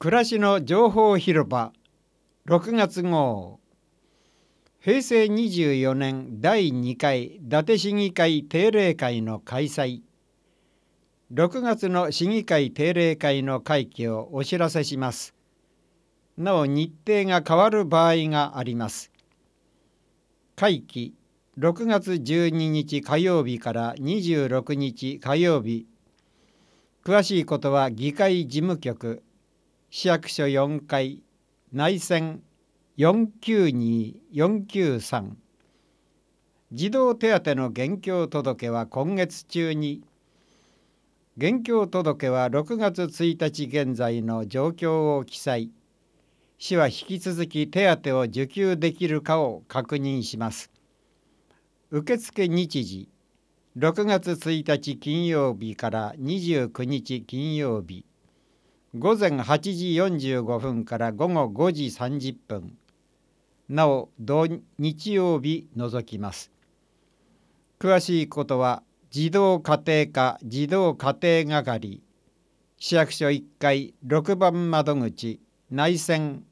暮らしの情報広場6月号、平成24年第2回伊達市議会定例会の開催。6月の市議会定例会の会期をお知らせします。なお日程が変わる場合があります。会期6月12日火曜日から26日火曜日。詳しいことは議会事務局市役所4階内線492-493。児童手当の現況届は今月中に。現況届は6月1日現在の状況を記載。市は引き続き手当を受給できるかを確認します。受付日時6月1日金曜日から29日金曜日。午前8時45分から午後5時30分。なお同日曜日除きます。詳しいことは児童家庭課児童家庭係市役所1階6番窓口内線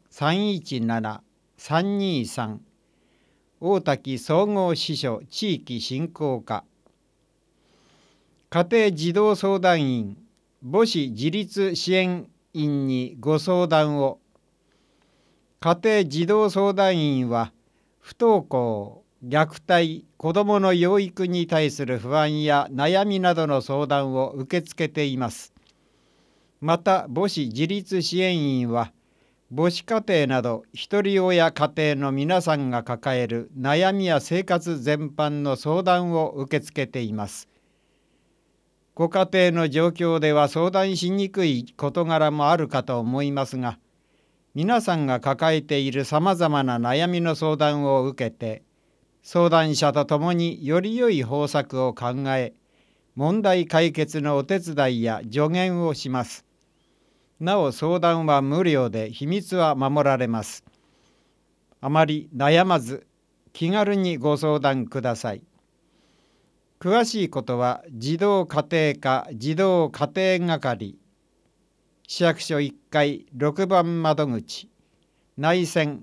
317-323大滝総合支所地域振興課。家庭児童相談員母子自立支援員にご相談を。家庭児童相談員は不登校、虐待、子どもの養育に対する不安や悩みなどの相談を受け付けています。また母子自立支援員は母子家庭などひとり親家庭の皆さんが抱える悩みや生活全般の相談を受け付けています。ご家庭の状況では相談しにくい事柄もあるかと思いますが、皆さんが抱えているさまざまな悩みの相談を受けて、相談者と共により良い方策を考え、問題解決のお手伝いや助言をします。なお相談は無料で秘密は守られます。あまり悩まず気軽にご相談ください。詳しいことは児童家庭課児童家庭係市役所1階6番窓口内線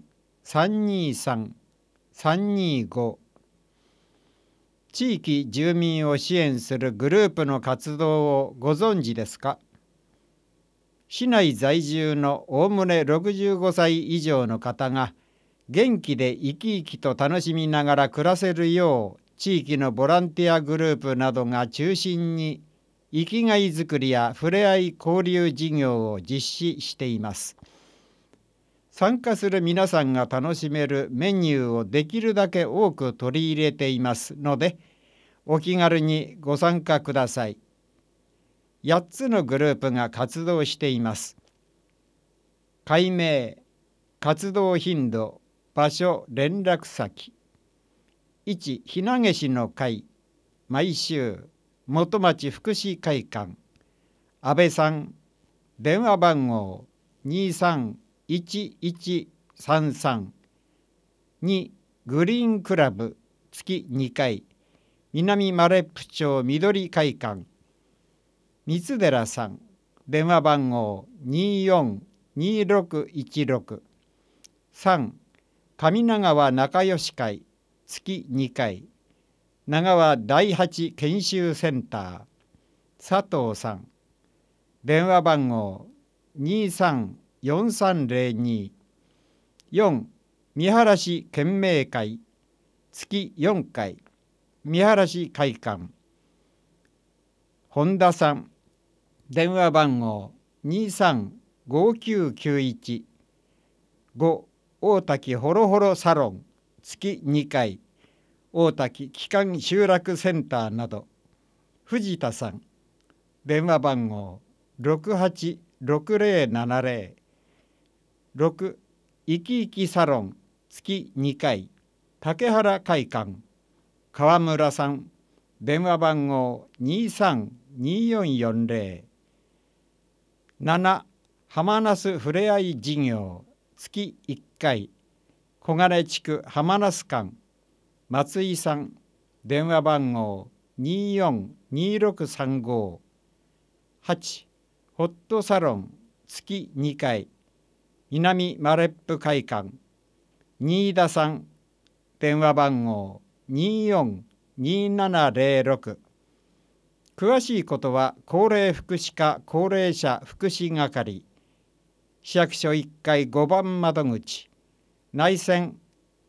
323-325。地域住民を支援するグループの活動をご存知ですか？市内在住のおおむね65歳以上の方が元気で生き生きと楽しみながら暮らせるよう、地域のボランティアグループなどが中心に生きがいづくりやふれあい交流事業を実施しています。参加する皆さんが楽しめるメニューをできるだけ多く取り入れていますので、お気軽にご参加ください。8つのグループが活動しています。会名、活動頻度、場所、連絡先。1、ひなげしの会、毎週、元町福祉会館、安倍さん、電話番号231133。2、グリーンクラブ、月2回、南マレップ町緑会館、三寺さん、電話番号242616。3、上長和仲良し会、月2回、長和第8研修センター、佐藤さん、電話番号234302。4、見晴市県名会、月4回、見晴会館、本田さん、電話番号235991。5、大滝ほろほろサロン、月2回、大滝機関集落センターなど。藤田さん、電話番号686070。6、いきいきサロン、月2回、竹原会館、川村さん、電話番号232440。7、浜那須ふれあい事業、月1回、小金地区浜那須館、松井さん、電話番号242635。8、ホットサロン、月2回、 南マレップ会館新田さん、電話番号242706。詳しいことは高齢福祉課高齢者福祉係市役所1階5番窓口内線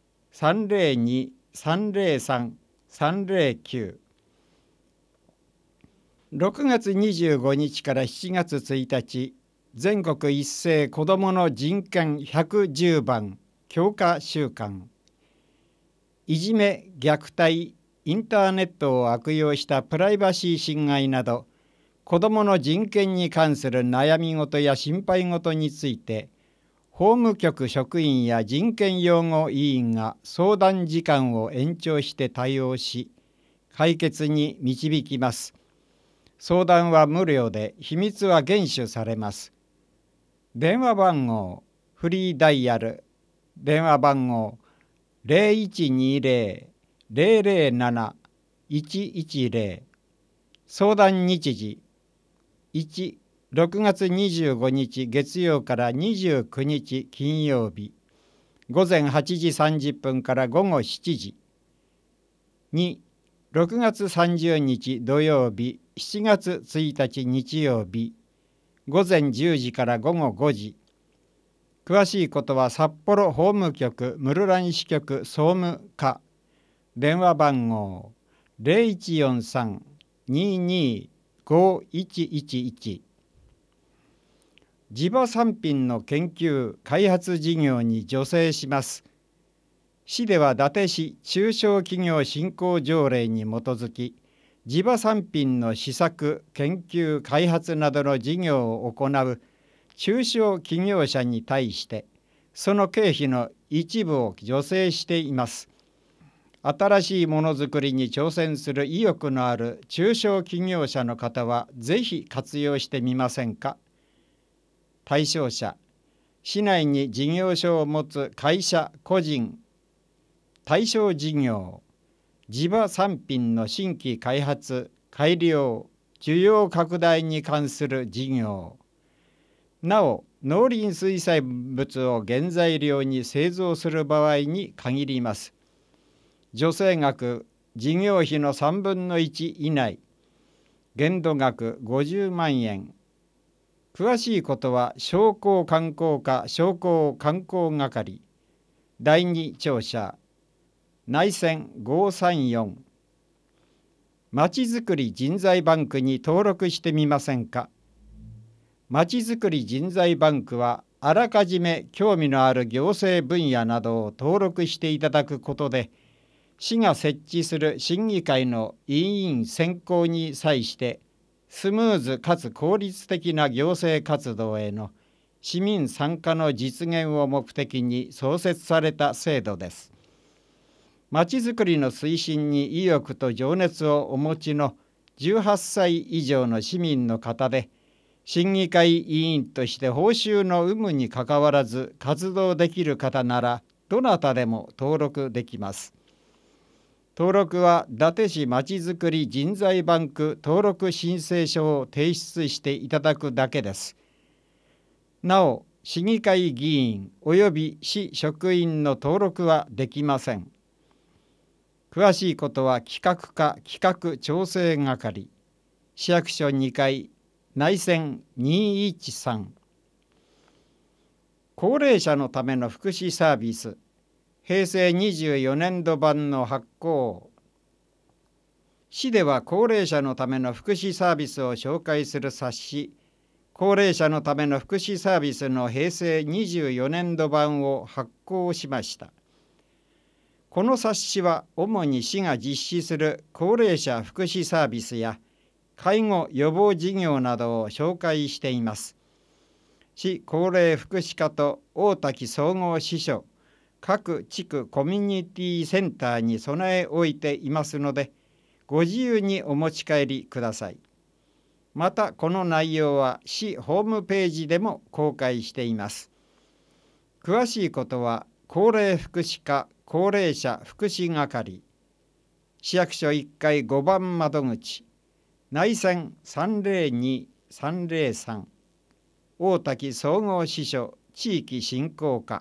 302-303-309。6月25日から7月1日、全国一斉子どもの人権110番強化週間。いじめ、虐待、インターネットを悪用したプライバシー侵害など、子どもの人権に関する悩み事や心配事について、法務局職員や人権擁護委員が相談時間を延長して対応し、解決に導きます。相談は無料で、秘密は厳守されます。電話番号、フリーダイヤル、電話番号0120-007-110。相談日時1、6月25日月曜から29日金曜日、午前8時30分から午後7時。2、6月30日土曜日、7月1日日曜日、午前10時から午後5時。詳しいことは札幌法務局室蘭支局総務課、電話番号0143-225111。地場産品の研究開発事業に助成します。市では伊達市中小企業振興条例に基づき、地場産品の施策、研究、開発などの事業を行う中小企業者に対して、その経費の一部を助成しています。新しいものづくりに挑戦する意欲のある中小企業者の方は、ぜひ活用してみませんか。対象者、市内に事業所を持つ会社、個人、対象事業、地場産品の新規開発、改良、需要拡大に関する事業。なお、農林水産物を原材料に製造する場合に限ります。助成額、事業費の3分の1以内。限度額50万円。詳しいことは商工観光課商工観光係第2庁舎内線534。まちづくり人材バンクに登録してみませんか。まちづくり人材バンクは、あらかじめ興味のある行政分野などを登録していただくことで、市が設置する審議会の委員選考に際してスムーズかつ効率的な行政活動への市民参加の実現を目的に創設された制度です。まちづくりの推進に意欲と情熱をお持ちの18歳以上の市民の方で、審議会委員として報酬の有無にかかわらず活動できる方なら、どなたでも登録できます。登録は伊達市まちづくり人材バンク登録申請書を提出していただくだけです。なお、市議会議員及び市職員の登録はできません。詳しいことは企画課企画調整係市役所2階内線213。高齢者のための福祉サービス平成24年度版の発行。市では高齢者のための福祉サービスを紹介する冊子、高齢者のための福祉サービスの平成24年度版を発行しました。この冊子は主に市が実施する高齢者福祉サービスや介護予防事業などを紹介しています。市高齢福祉課と大滝総合支所、各地区コミュニティセンターに備え置いていますので、ご自由にお持ち帰りください。また、この内容は市ホームページでも公開しています。詳しいことは高齢福祉課高齢者福祉係市役所1階5番窓口内線302-303大滝総合支所地域振興課。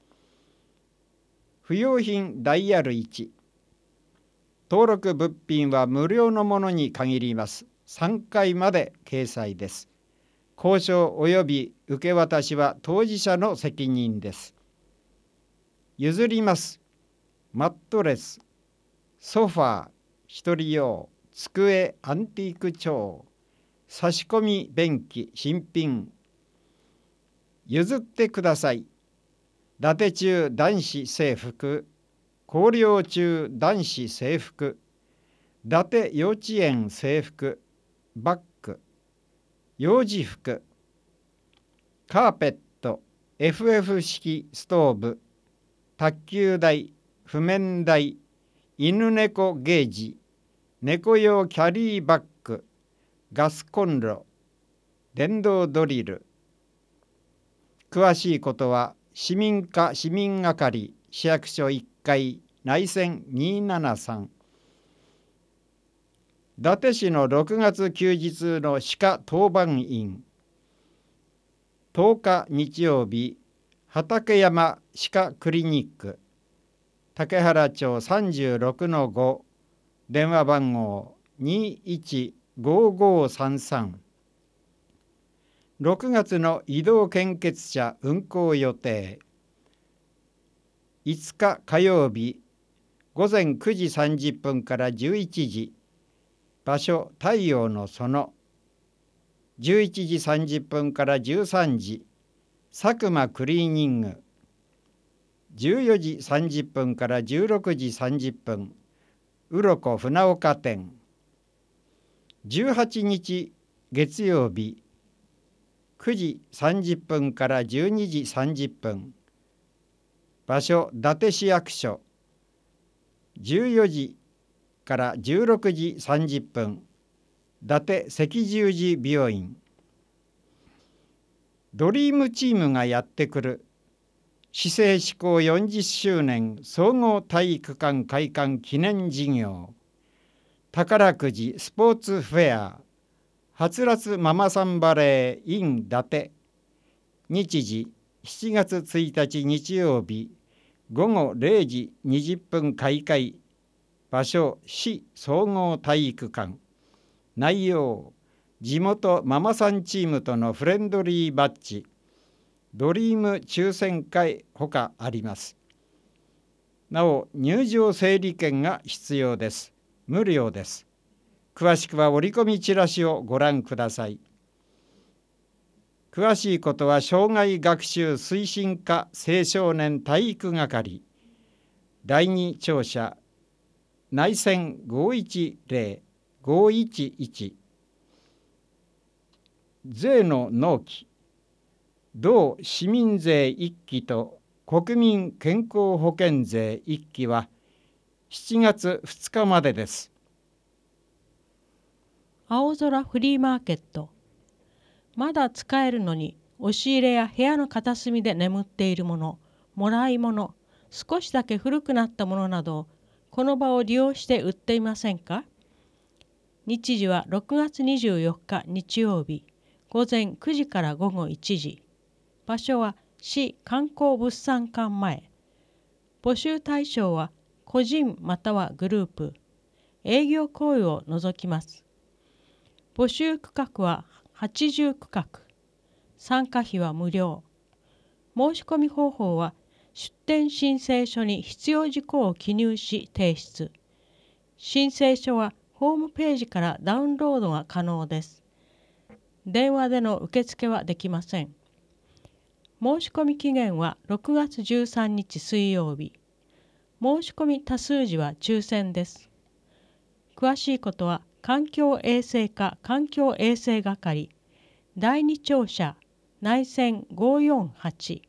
不用品ダイヤル1。登録物品は無料のものに限ります。3回まで掲載です。交渉及び受け渡しは当事者の責任です。譲ります。マットレス、ソファー、一人用、机、アンティーク調、差し込み便器、新品。譲ってください。伊達中男子制服、高陵中男子制服、伊達幼稚園制服、バッグ、幼児服、カーペット、FF 式ストーブ、卓球台、譜面台、犬猫ゲージ、猫用キャリーバッグ、ガスコンロ、電動ドリル。詳しいことは市民課市民係市役所1階内線273。伊達市の6月休日の歯科当番員。10日日曜日、畠山歯科クリニック、竹原町 36-5、電話番号 215533。6月の移動献血車運行予定。5日火曜日、午前9時30分から11時、場所太陽の園。11時30分から13時、佐久間クリーニング。14時30分から16時30分、鱗船岡店。18日月曜日、9時30分から12時30分、場所伊達市役所。14時から16時30分、伊達赤十字病院。ドリームチームがやってくる市政施行40周年総合体育館開館記念事業、宝くじスポーツフェア、はつらつママさんバレー in 伊達。日時7月1日日曜日午後0時20分開会。場所市総合体育館。内容地元ママさんチームとのフレンドリーバッジ、ドリーム抽選会ほかあります。なお入場整理券が必要です。無料です。詳しくは折り込みチラシをご覧ください。詳しいことは障害学習推進課青少年体育係第2庁舎内線510-511。税の納期、同市民税1期と国民健康保険税1期は7月2日までです。 青空フリーマーケット。まだ使えるのに押し入れや部屋の片隅で眠っているもの、もらい物、少しだけ古くなったものなどをこの場を利用して売っていませんか？日時は6月24日日曜日午前9時から午後1時。場所は市観光物産館前。募集対象は個人またはグループ。営業行為を除きます。募集区画は80区画。参加費は無料。申し込み方法は出店申請書に必要事項を記入し提出。申請書はホームページからダウンロードが可能です。電話での受付はできません。申し込み期限は6月13日水曜日。申し込み多数時は抽選です。詳しいことは環境衛生課環境衛生係第2庁舎内線548。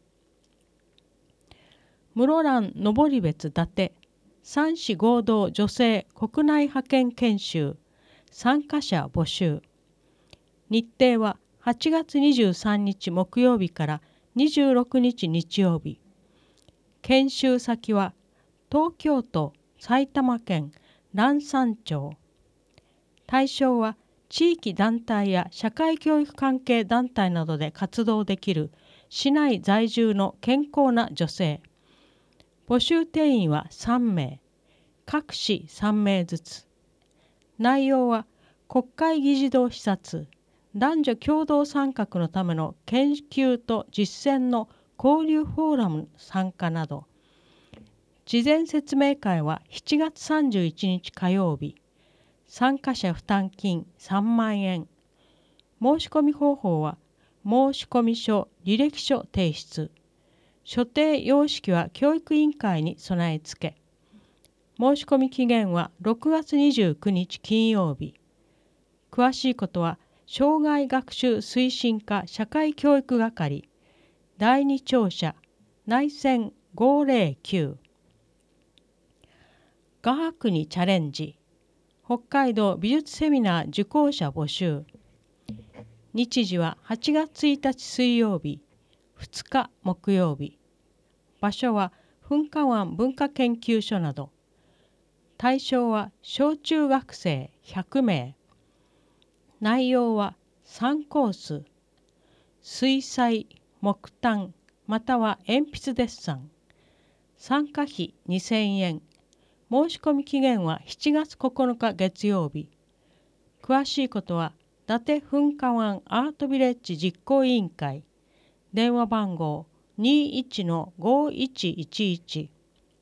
室蘭登別伊達三市合同女性国内派遣研修参加者募集。日程は8月23日木曜日から26日日曜日。研修先は東京都埼玉県蘭山町。対象は地域団体や社会教育関係団体などで活動できる市内在住の健康な女性。募集定員は3名、各市3名ずつ。内容は国会議事堂視察、男女共同参画のための研究と実践の交流フォーラム参加など。事前説明会は7月31日火曜日。参加者負担金3万円。申し込み方法は申込書、履歴書提出。所定様式は教育委員会に備え付け。申し込み期限は6月29日金曜日。詳しいことは障害学習推進課社会教育係第2庁舎内線509。画伯にチャレンジ。北海道美術セミナー受講者募集。日時は8月1日水曜日、2日木曜日。場所は噴火湾文化研究所など。対象は小中学生100名。内容は3コース。水彩、木炭、または鉛筆デッサン。参加費2000円。申し込み期限は7月9日月曜日。詳しいことは伊達噴火湾アートビレッジ実行委員会。電話番号 21-5111。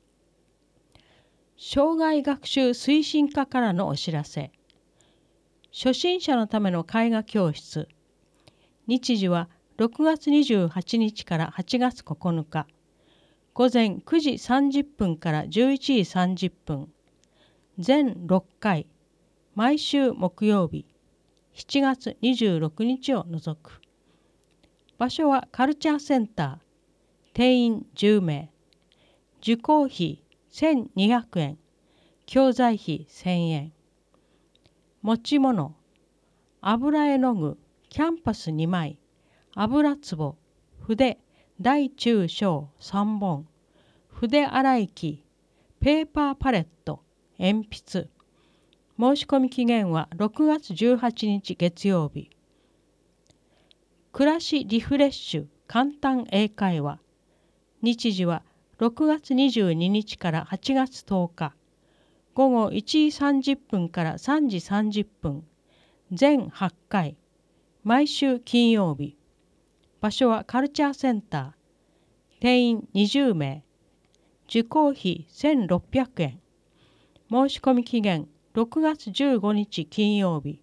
障害学習推進課からのお知らせ。初心者のための絵画教室。日時は6月28日から8月9日。午前9時30分から11時30分。全6回。毎週木曜日。7月26日を除く。場所はカルチャーセンター。定員10名。受講費1200円。教材費1000円。持ち物。油絵の具、キャンパス2枚。油壺、筆、大中小3本。筆洗い機、ペーパーパレット、鉛筆。申し込み期限は6月18日月曜日。暮らしリフレッシュ簡単英会話。日時は6月22日から8月10日。午後1時30分から3時30分。全8回。毎週金曜日。場所はカルチャーセンター。定員20名。受講費1600円。申し込み期限6月15日金曜日。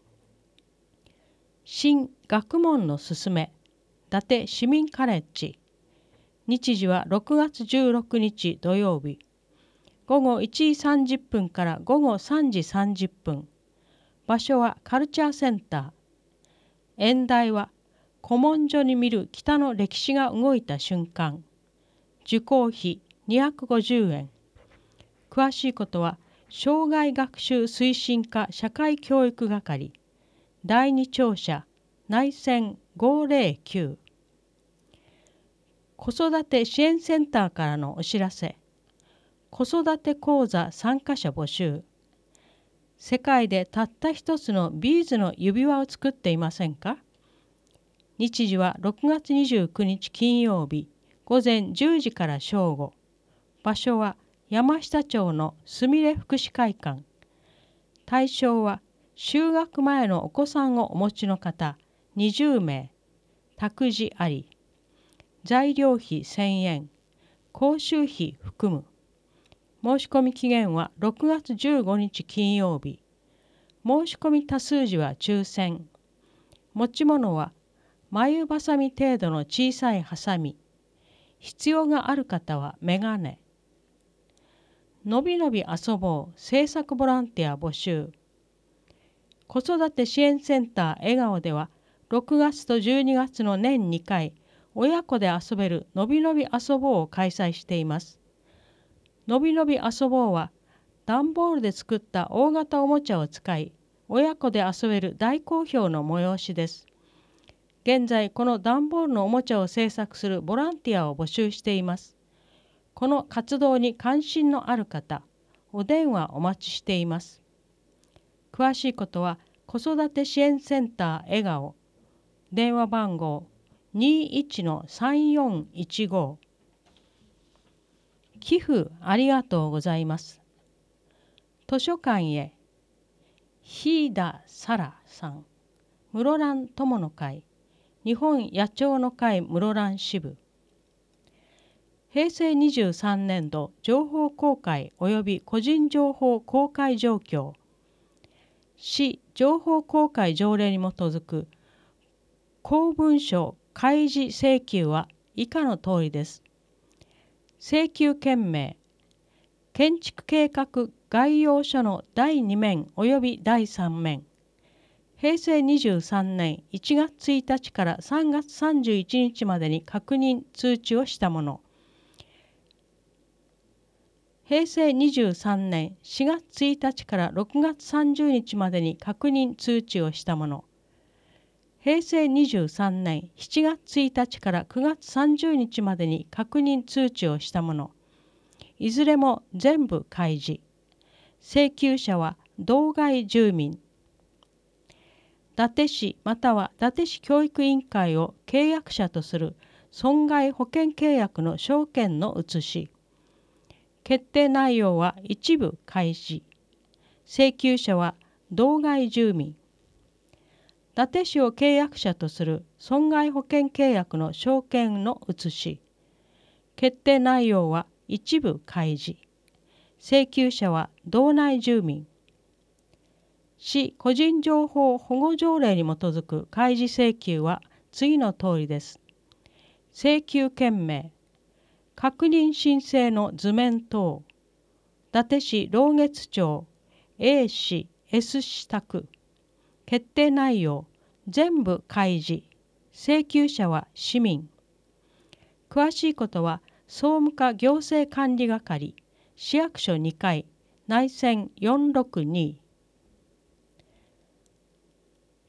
新学問のすすめ、伊達市民カレッジ。日時は6月16日土曜日。午後1時30分から午後3時30分。場所はカルチャーセンター。演題は古文書に見る北の歴史が動いた瞬間。受講費250円。詳しいことは障害学習推進課社会教育係第2庁舎内線509。子育て支援センターからのお知らせ。子育て講座参加者募集。世界でたった一つのビーズの指輪を作っていませんか？日時は6月29日金曜日午前10時から正午。場所は山下町のすみれ福祉会館。対象は就学前のお子さんをお持ちの方20名。託児あり。材料費1000円。講習費含む。申し込み期限は6月15日金曜日。申し込み多数時は抽選。持ち物は眉ばさみ程度の小さいハサミ。必要がある方はメガネ。のびのび遊ぼう制作ボランティア募集。子育て支援センター笑顔では6月と12月の年2回親子で遊べるのびのび遊ぼうを開催しています。のびのび遊ぼうは段ボールで作った大型おもちゃを使い親子で遊べる大好評の催しです。現在この段ボールのおもちゃを制作するボランティアを募集しています。この活動に関心のある方、お電話お待ちしています。詳しいことは子育て支援センター笑顔、電話番号 21-3415。寄付ありがとうございます。図書館へ。日田沙羅さん、室蘭友の会、日本野鳥の会室蘭支部。平成23年度情報公開及び個人情報公開状況。市情報公開条例に基づく公文書開示請求は以下の通りです。請求件名、建築計画概要書の第2面及び第3面。平成23年1月1日から3月31日までに確認通知をしたもの。平成23年4月1日から6月30日までに確認通知をしたもの。平成23年7月1日から9月30日までに確認通知をしたもの。いずれも全部開示。請求者は道外住民。伊達市または伊達市教育委員会を契約者とする損害保険契約の証券の写し。決定内容は一部開示。請求者は道外住民。伊達市を契約者とする損害保険契約の証券の写し。決定内容は一部開示。請求者は道内住民。市個人情報保護条例に基づく開示請求は次の通りです。請求件名、確認申請の図面等、伊達市老月町 A 市 S 市宅。決定内容、全部開示。請求者は市民。詳しいことは総務課行政管理係、市役所2階、内線462。